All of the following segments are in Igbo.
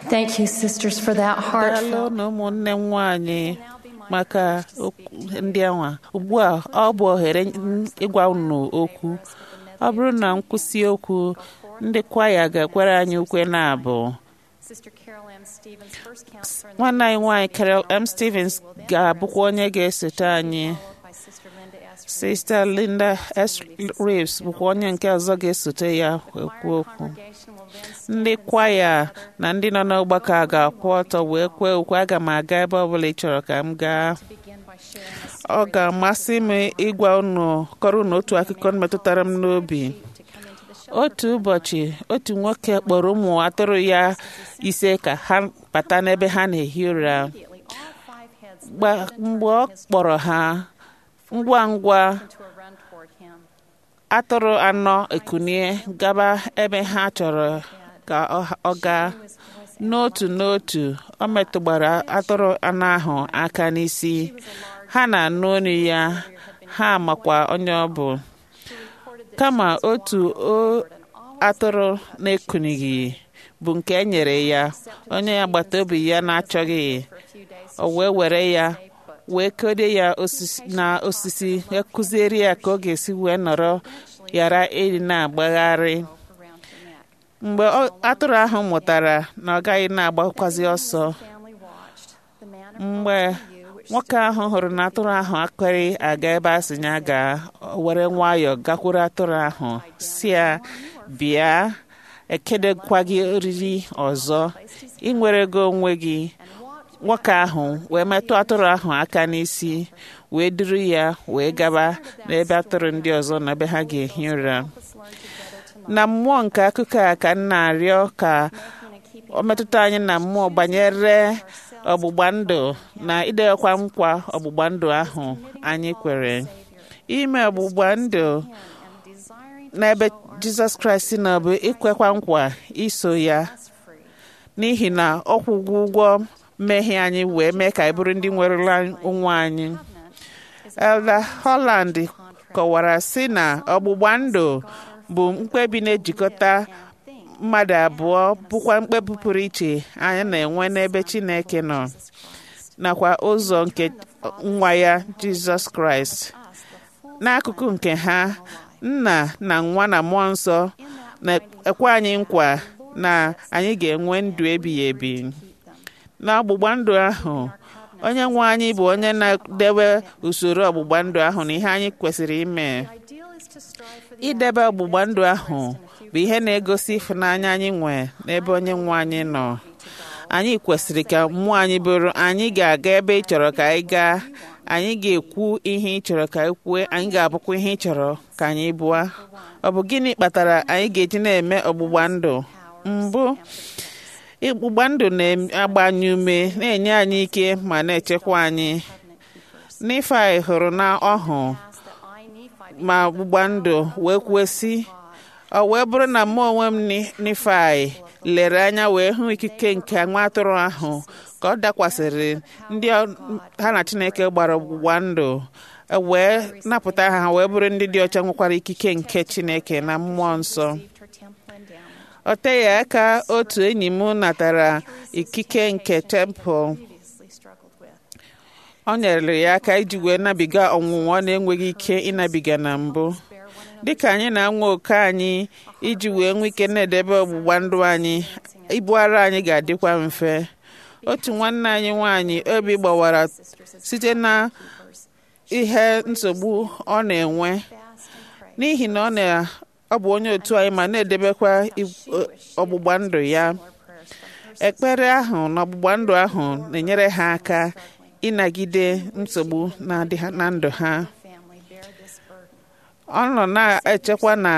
Thank you, sisters, for that daalụ heartfelt. na ụmụnne m nwanyị maka ndị anwa. Ugbu a ọ bụ ohere ịgwa unu okwu. Ọ bụrụ na nkwụsị okwu, ndị kwaya ga-ekwere anyị ukwe na-abụ. Nwanne anyị nwanyị Carol M. Stevens ga-abụkwa onye ga-esote anyị. Sister Linda S. Reeves bụkwa onye nke ọzọ ga-esote ya ekwu okwu. Ndị kwaya na ndị nọ n'ọgbakọ a ga-akwụ ọtọ wee kwee ukwe. Aga m aga ebe ọbụla ị chọrọ ka m gaa. Ọ ga-amasị m ịgwa unu kọrọ unu otu akụkọ metụtara m n'obi. Otu ụbọchị otu nwoke kpọrọ ụmụ atụrụ ya ise ka ha bata n'ebe ha na-ehi ụra. Mgbe ọ kpọrọ ha, ngwa ngwa atụrụ anọ ekunie gaba ebe ha chọrọ ka ọ gaa. N'otu n'otu ọ metụgbara atụrụ anọ ahụ aka n'isi. Ha na-anụ olu ya, ha makwa onye ọ bụ. Kama otu atụrụ na-ekunighị bụ nke e nyere ya, onye agbata obi ya na-achọghị, o wee were ya wee kode ya na osisi, kụziere ya ka ọ ga-esi wee nọrọ ghara ịdị na-agbagharị. Mgbe atụrụ ahụ mụtara na ọ gaghị na-agbakwazi ọsọ, mgbe nwoke ahụ hụrụ na atụrụ ahụ akwaghị aga ebe a sị ya gaa, were nwayọọ gakwuru atụrụ ahụ si ya, bịa, ekedekwa gị oriri ọzọ, ị nwere gị onwe gị. Nwoke ahụ wee metụ atụrụ ahụ aka n'isi, wee duru ya wee gaba n'ebe atụrụ ndị ọzọ na ebe ha ga-ehi ụra. Na mmụọ nke akụkọ a ka m na-arịọ ka ọ metụta anyị na mmụọ banyere ọgbụgba ndụ na idekwa nkwa ọgbụgba ndụ ahụ anyị kwere. Ime ọgbụgba ndụ n'ebe Jizọs Kraịst nọ bụ ikwekwa nkwa iso ya, n'ihi na ọ kwụgo ụgwọ mmehie anyị wee mee ka anyị bụrụ ndị nwerela onwe anyị. Elder Holland kọwara sị na ọgbụgba ndụ bụ mkpebi na-ejikọta mmadụ abụọ, bụkwa mkpebi pụrụ iche anyị na-enwe n'ebe Chineke nọ, nakwa ụzọ nke nwa ya Jizọs Kraịst. N'akụkụ nke ha, Nna na Nwa na Mmụọ Nsọ na-ekwe anyị nkwa na anyị ga-enwe ndụ ebighị ebi. N'ọgbụgba ndụ ahụ, onye nwe anyị bụ onye na-edebe usoro ọgbụgba ndụ ahụ na ihe anyị kwesịrị ime. Idebe ọgbụgba ndụ ahụ bụ ihe na-egosi ịfụnanya anyị nwe n'ebe onye nwe anyị nọ. Anyị kwesịrị ka mmụọ anyị bụrụ, anyị ga-aga ebe ị chọrọ ka anyị gaa, anyị ga-ekwu ihe ị chọrọ ka anyị kwue, anyị ga-abụkwa ihe ị chọrọ ka anyị bụa. Ọ bụ gịnị kpatara anyị ga-eji na-eme ọgbụgba ndụ? Mbụ, ọgbụgba ndụ na-agbanye ume, na-enye anyị ike ma na-echekwa anyị. Nifai hụrụ na ọhụ ma ọgbụgba ndụ wee kwesị, ọ wee bụrụ na mụ onwe m Nifai lere anya wee hụ ikike nke nwa atụrụ ahụ ka ọ dakwasịrị ndị ha na Chineke gbara ọgbụgba ndụ, wee napụta ha wee bụrụ ndị dị ọcha nwekwara ikike nke Chineke na Mmụọ Nsọ. O teghị aka otu enyi m natara ikike nke tempụl. Ọ nyere ya aka iji wee nabiga ọnwụnwa ọ na-enweghị ike ịnabiga na mbụ. Dịka anyị na-anwa oke anyị iji wee nwee ike na-edebe ọgbụgba ndụ anyị, ibu ara anyị ga-adịkwa mfe. Otu nwanne anyị nwanyị obi gbawara site na ihe nsogbu ọ na-enwe, n'ihi na ọ bụ onye otu anyị ma na-edebekwa ọgbụgba ndụ ya. Ekpere ahụ na ọgbụgba ndụ ahụ na-enyere ha aka ịnagide nsogbu na-adị na ndụ ha. Ọ nọ na-echekwa na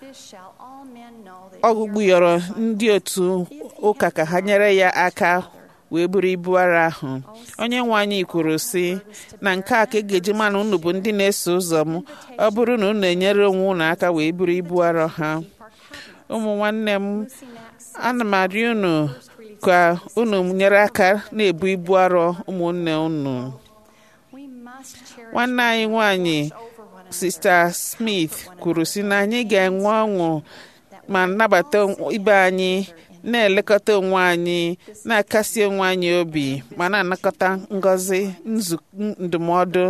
ọgụgụ yọrọ ndị otu ụka ka ha nyere ya aka wee buru ibu ara ahụ. Onye nwe anyị kwuru sị na nke a ka ị ga-eji ma na unu bụ ndị na-eso ụzọ m, ọ bụrụ na unu enyere onwe unu aka wee buru ibu ara ha. Ụmụ nwanne m, ana m arịọ unu ka unu nyere aka na-ebu ibu arọ ụmụnne unu. Nwanne anyị nwanyị Sister Smith kwuru sị na anyị ga-enwe ọṅụ ma nnabata ibe anyị na-elekọta onwe anyị, na-akasi onwe anyị obi, ma na-anakọta ngọzi ndụmọdụ.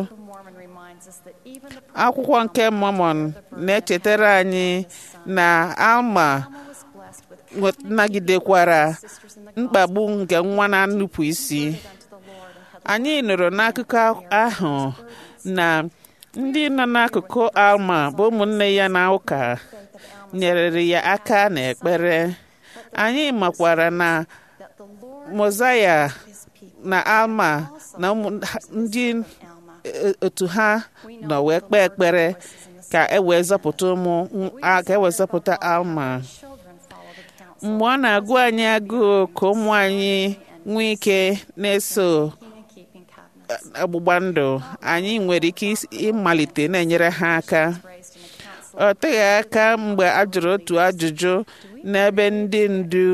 Akwụkwọ nke Mormon na-echetara anyị na Alma nagidekwara mkpagbu nke nwa na-anụpụ isi. Anyị nụrụ n'akụkọ ahụ na ndị nọ n'akụkụ Alma bụ ụmụnne ya na ụka nyere ya aka n'ekpere. Anyị makwara na Mosiah na Alma na ndị otu ha nọ wee kpee ekpere ka e wee zọpụta Alma. Mgbe ọ na-agụ anyị agụụ ka ụmụ anyị nwee ike na-eso ọgbụgba ndụ, anyị nwere ike ịmalite na-enyere ha aka. Ọ teghị aka mgbe a jụrụ otu ajụjụ n'ebe ndị ndu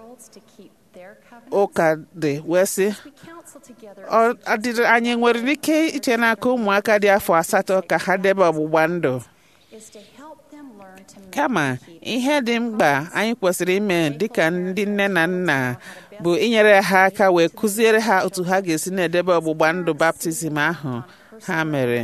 ụka dị wee sị, anyị nwere ike iche n'aka ụmụaka dị afọ 8 ka ha debe ọgbụgba ndụ? Kama ihe dị mkpa anyị kwesịrị ime dịka ndị nne na nna bụ inyere ha aka wee kụziere ha otu ha ga-esi na-edebe ọgbụgba ndụ baptizim ahụ ha mere.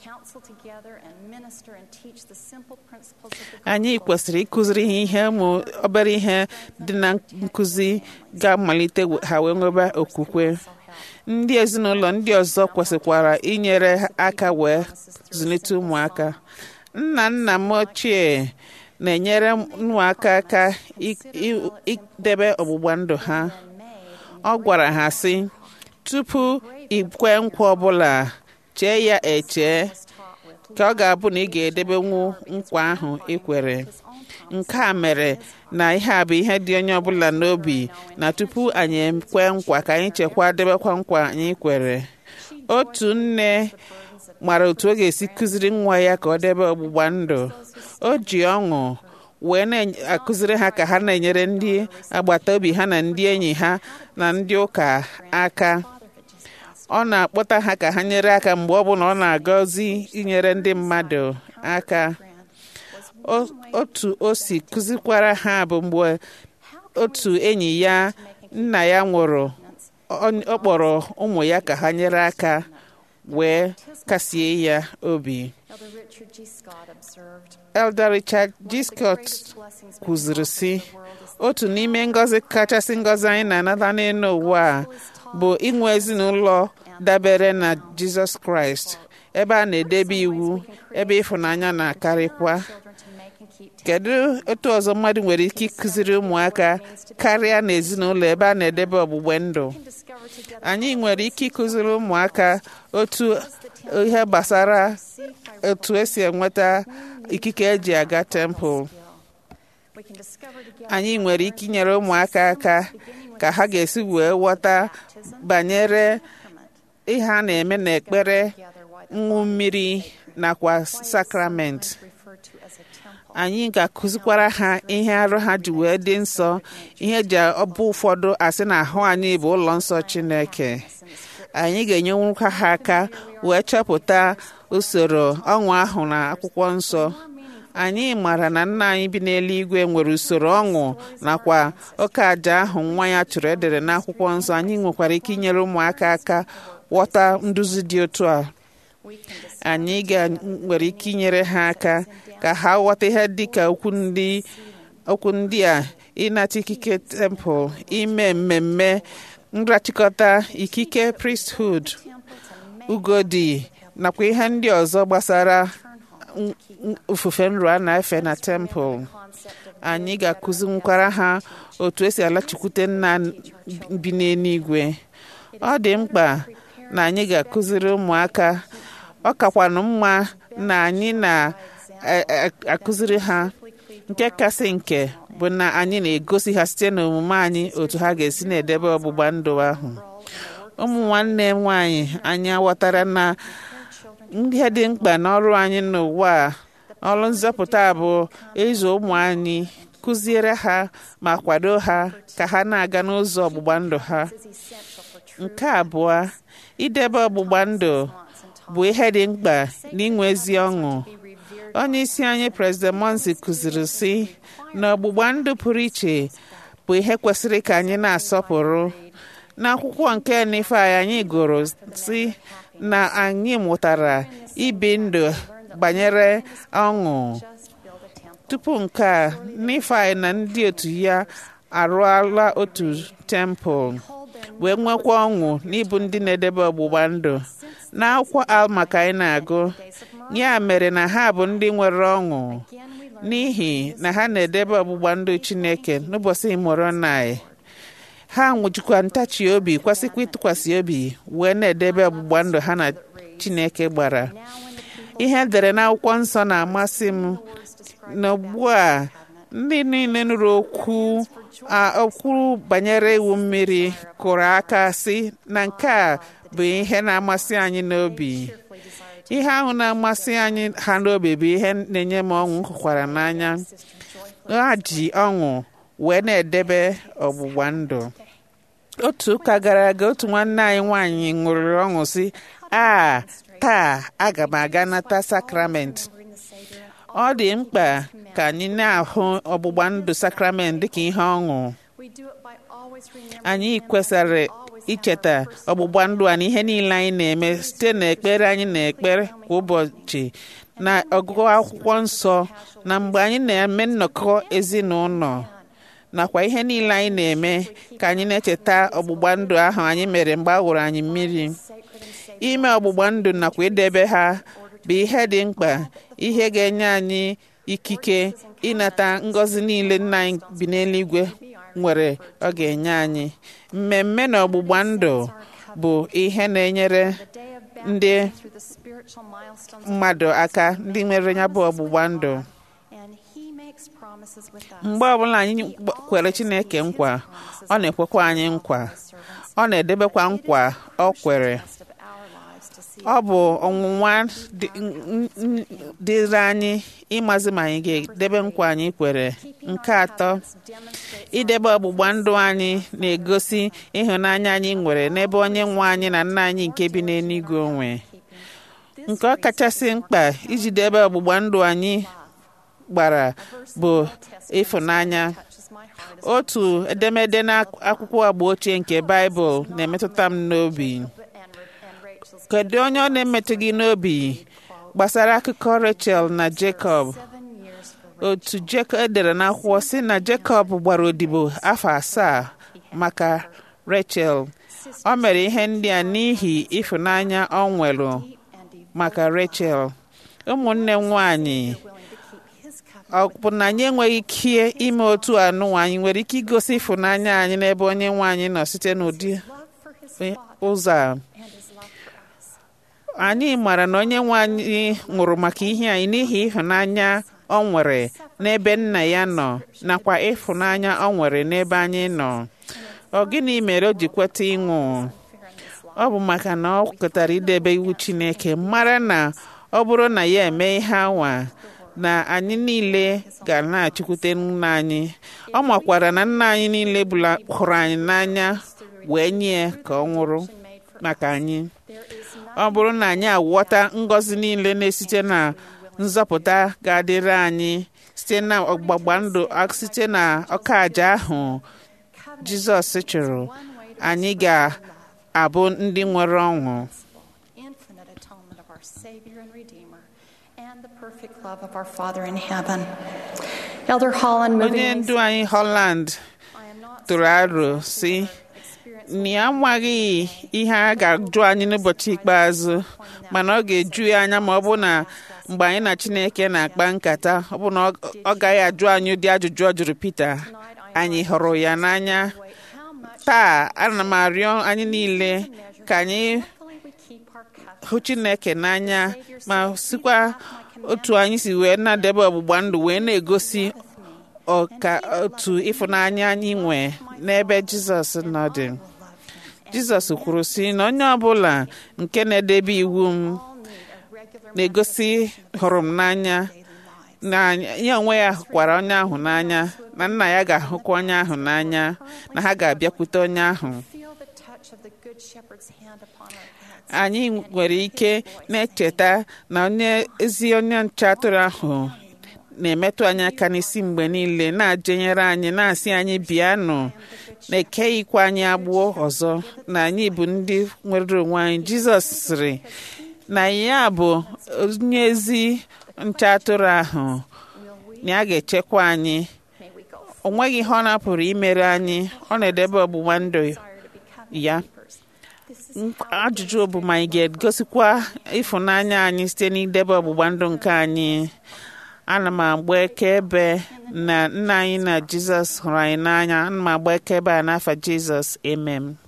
Anyị kwesịrị ịkụziri ha ihe ụmụ obere ihe dị na nkụzi ga-amalite ha wee nwebe okwukwe. Ndị ezinụlọ ndị ọzọ kwesịkwara inyere aka wee zụlite ụmụaka. Nna m ochie na-enyere ụmụaka aka idebe ọgbụgba ndụ ha. Ọ gwara ha sị, tupu ikwe nkwa ọbụla, chee ya eche ka ọ ga-abụ na ị ga-edebenwu nkwa ahụ ị kwere. Nke a mere na ihe a bụ ihe dị onye ọbụla n'obi, na tupu anyị ekwe nkwa ka anyị chekwaa debekwa nkwa anyị kwere. Otu nne mara otu ọ ga-esi kụziri nwa ya ka ọ debe ọgbụgba ndụ. O ji ọṅụ wee na-akụziri ha ka ha na-enyere ndị agbata obi ha na ndị enyi ha na ndị ụka aka. Ọ na-akpọta ha ka ha nyere aka mgbe ọ bụla ọ na-agọzi inyere ndị mmadụ aka. Otu o si kụzikwara ha bụ mgbe otu enyi ya nna ya nwụrụ, ọ kpọrọ ụmụ ya ka ha nyere aka wee kasie ya obi. Elder Richard G. Scott kwuziri sị, otu n'ime ngọzi kachasị ngọzi anyị na-anata n'elu ụwa a bụ inwe ezinụlọ dabere na Jizọs Kraịst, ebe a na-edebe iwu, ebe ịfụnanya na-akarịkwa. Kedu otu ọzọ mmadụ nwere ike ịkụziri ụmụaka karịa n'ezinụlọ ebe a na-edebe ọgbụgba ndụ? Anyị nwere ike ịkụziri ụmụaka otu ihe gbasara otu esi enweta ikike eji aga tempụl. Anyị nwere ike inyere ụmụaka aka ka ha ga-esi wee ghọta banyere ihe a na-eme n'ekpere, ịṅụ mmiri nakwa sakramenti. Anyị ga-akụzikwara ha ihe arụ ha ji wee dị nsọ, ihe ji ọbụ ụfọdụ asị na ahụ anyị bụ ụlọ nsọ Chineke. Anyị ga-enyenwukwa ha aka wee chọpụta usoro ọṅụ ahụ na akwụkwọ nsọ. Anyị mara na nna anyị bi n'eluigwe nwere usoro ọṅụ nakwa oke aja ahụ nwa ya chụrụ edere n'akwụkwọ nsọ. Anyị nwekwara ike inyere ụmụaka aka ghọta nduzi dị otu a. Anyị nwere ike inyere ha aka ka ha ghọta ihe dịka okwu ndị a: ịnata ikike tempụl, ime mmemme nrachikọta, ikike priesthood, ugodi nakwa ihe ndị ọzọ gbasara ofufe nru a na-efe na tempụl. Anyị ga-akụzinkwara ha otu esi alachikwute nna bi n'eluigwe. Ọ dị mkpa na anyị ga-akụziri ụmụaka. Ọ kakwanụ mma na anyị na-akụziri ha. Nke kasị nke bụ na anyị na-egosi ha site n'omume anyị otu ha ga-esi na-edebe ọgbụgba ndụ ahụ. Ụmụ nwanne m nwanyị, anyị aghọtara na ihe dị mkpa n'ọrụ anyị n'ụwa a, ọrụ nzọpụta bụ ịzụ ụmụ anyị, kụziere ha ma kwado ha ka ha na-aga n'ụzọ ọgbụgba ndụ ha. Nke abụọ, idebe ọgbụgba ndụ bụ ihe dị mkpa n'inwe ezi ọṅụ. Onye isi anyị President Monsi kụziri sị na ọgbụgba ndụ pụrụ iche bụ bụ ihe kwesịrị ka anyị na-asọpụrụ. N'akwụkwọ nke Nifai anyị gụrụ si na anyị mụtara ibi ndụ banyere ọṅụ. Tupu nke a, Nifai na ndị otu ya arụọla otu tempụl wee nwekwa ọṅụ n'ịbụ ndị na-edebe ọgbụgba ndụ. N'akwụkwọ Alma ka anyị na-agụ, ya mere na ha bụ ndị nwere ọṅụ n'ihi na ha na-edebe ọgbụgba ndụ Chineke n'ụbọchị Moronai. Ha nwụjikwa ntachi obi, kwesịkwa ịtụkwasị obi wee na-edebe ọgbụgba ndụ ha na Chineke gbara. Ihe edere n'akwụkwọ nsọ na-amasị m na ugbu a ndị niile nụrụ okwu banyere iwu mmiri kụrụ aka sị na nke a bụ ihe na-amasị anyị n'obi. Ihe ahụ na-amasị anyị ha n'obi bụ ihe na-enye m ọṅụ hụkwara n'anya. Ha ji ọṅụ wee na-edebe ọgbụgba ndụ. Otu ụka gara aga, otu nwanne anyị nwaanyị ṅụrịrị ọṅụ sị, taa aga m aga nata sakramenti. Ọ dị mkpa ka anyị na-ahụ ọgbụgba ndụ sakramenti dịka ihe ọṅụ. Anyị kwesịrị icheta ọgbụgba ndụ a na ihe niile anyị na-eme site n'ekpere anyị na-ekpere kwa ụbọchị, na ọgụgụ akwụkwọ nsọ, na mgbe anyị na-eme nnọkọ ezinụlọ, nakwa ihe niile anyị na-eme ka anyị na-echeta ọgbụgba ndụ ahụ anyị mere mgbe a wụrụ anyị mmiri. Ime ọgbụgba ndụ nakwa idebe ha bụ ihe dị mkpa, ihe ga-enye anyị ikike ịnata ngọzi niile Nna anyị bi n'eluigwe nwere ọ ga-enye anyị. Mmemme na ọgbụgba ndụ bụ ihe na-enyere ndị mmadụ aka, ndị nwere ya bụ ọgbụgba ndụ. Mgbe ọbụla anyị kwere Chineke nkwa, ọ na-ekwekwa anyị nkwa, ọ na-edebekwa nkwa ọ kwere. Ọ bụ ọnwụnwa dịrị anyị ịmazi ma anyị ga-edebe nkwa anyị kwere. Nke atọ, idebe ọgbụgba ndụ anyị na-egosi ịhụnanya anyị nwere n'ebe Onye nwe anyị na Nna anyị nke bi n'eluigwe onwe. Nke ọ kachasị mkpa iji debe ọgbụgba ndụ anyị gbara bụ ịfụnanya. Otu edemede n'akwụkwọ agba ochie nke Baịbụl na-emetụta m n'obi. Kedu onye ọ na-emetụ gị n'obi gbasara akụkọ Rachel na Jacob? Otu edere n'akwụkwọ sị na Jacob gbara odibo afọ 7 maka Rachel. O mere ihe ndị a n'ihi ịfụnanya ọ nwere maka Rachel. Ụmụnne m nwanyị, ọ bụ na anyị enweghị ike ime otu anụnwa, anyị nwere ike igosi ịfụnanya anyị n'ebe Onye nwe anyị nọ site n'ụdị ụzọ a. Anyị maara na Onye nwe anyị nwụrụ maka ihe anyị n'ihi ịhụnanya ọ nwere n'ebe Nna ya nọ, nakwa ịfụnanya ọ nwere n'ebe anyị nọ. Ọ gịnị mere o ji kweta ịnwụ? Ọ bụ maka na ọ kwetara idebe iwu Chineke, mara na ọ bụrụ na ya eme ihe anwa, na anyị niile ga na-achụkwute Nna anyị. Ọ makwara na Nna anyị niile hụrụ anyị n'anya wee nye ka ọ nwụrụ maka anyị. Ọ bụrụ na anyị aghọta ngọzi niile na-esite na nzọpụta ga-adịrị anyị site na ọgbụgba ndụ, site na ọka aja ahụ Jizọs chụrụ, anyị ga-abụ ndị nwere ọṅụ. Onye ndu anyị Holland tụrụ aro sị na ya amaghị ihe a ga-ajụ anyị n'ụbọchị ikpeazụ, mana ọ ga-eju ya anya ma ọ bụ na mgbe anyị na Chineke na-akpa nkata, ọ bụ na ọ gaghị ajụ anyị ụdị ajụjụ ọ jụrụ Pita. Anyị hụrụ ya n'anya. Taa ana m arịọ anyị niile ka anyị hụ Chineke n'anya, ma sikwa otu anyị si wee na-edebe ọgbụgba ndụ wee na-egosi otu ịfụnanya anyị nwe n'ebe Jizọs nọ dị. Jizọs kwuru sị na onye ọbụla nke na-edebe iwu m na-egosi hụrụ m n'anya, na ya onwe ya hụkwara onye ahụ n'anya, na Nna ya ga-ahụkwa onye ahụ n'anya, na ha ga-abịakwute onye ahụ. Anyị nwere ike na-echeta na onye nche atụrụ ahụ na-emetụ anyị aka n'isi mgbe niile, na-ajenyere anyị, na-asị anyị bịanụ, na-ekeghịkwa anyị agbụọ ọzọ, na anyị bụ ndị nwere onwe anyị. Jizọs sịrị na ya bụ onye ezi nche atụrụ ahụ, na a ga-echekwa anyị. O nweghị ihe ọ na-apụrụ imere anyị. Ọ na-edebe ọgbụgba ndụ ya. Ajụjụ bụ ma anyị ga-egosikwa ịfụnanya anyị site n'idebe ọgbụgba ndụ nke anyị. Ana m agba akaebe na nna anyị na Jizọs hụrụ anyị n'anya. Ana m agba akaebe a n'afa Jizọs. Amen.